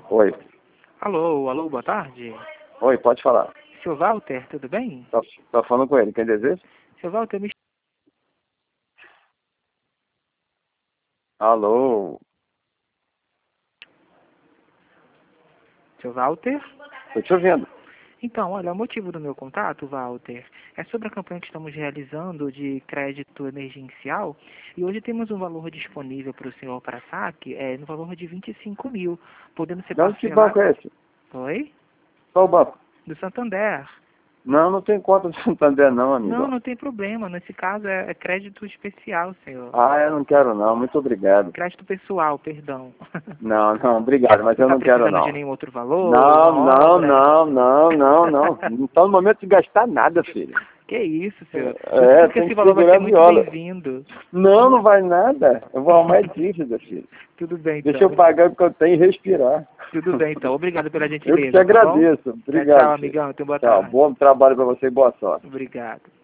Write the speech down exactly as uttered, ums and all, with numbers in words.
Oi. Alô, alô, boa tarde. Oi, pode falar. Seu Walter, tudo bem? Tá, tá falando com ele, quem deseja? Seu Walter, me... Alô? Seu Walter? Tô te ouvindo. Então, olha, o motivo do meu contato, Walter, é sobre a campanha que estamos realizando de crédito emergencial e hoje temos um valor disponível para o senhor para saque, é, no valor de vinte e cinco mil, podendo ser De onde que banco parcelado... é esse? Oi? Qual banco? Do Santander. Não, não tem conta de Santander não, amigo. Não, não tem problema. Nesse caso é, é crédito especial, senhor. Ah, eu não quero não, muito obrigado. Crédito pessoal, perdão. Não, não, obrigado, mas Você eu está não quero precisando não. de nenhum outro valor? Não, Uma não, obra? não, não, não, não. Não tá no momento de gastar nada, filho. Que isso, senhor? É, Porque tem esse que valor vai segurar ser a muito viola. bem-vindo. Não, não vai nada. Eu vou arrumar dívida, filho. Tudo bem, então. Deixa eu pagar o que eu tenho e respirar. Tudo bem, então. Obrigado pela Eu que te gentileza, tá bom? agradeço. Tchau, Obrigado, tchau, filho. amigão. Tenha boa Tchau, tarde. bom trabalho para você e boa sorte. Obrigado.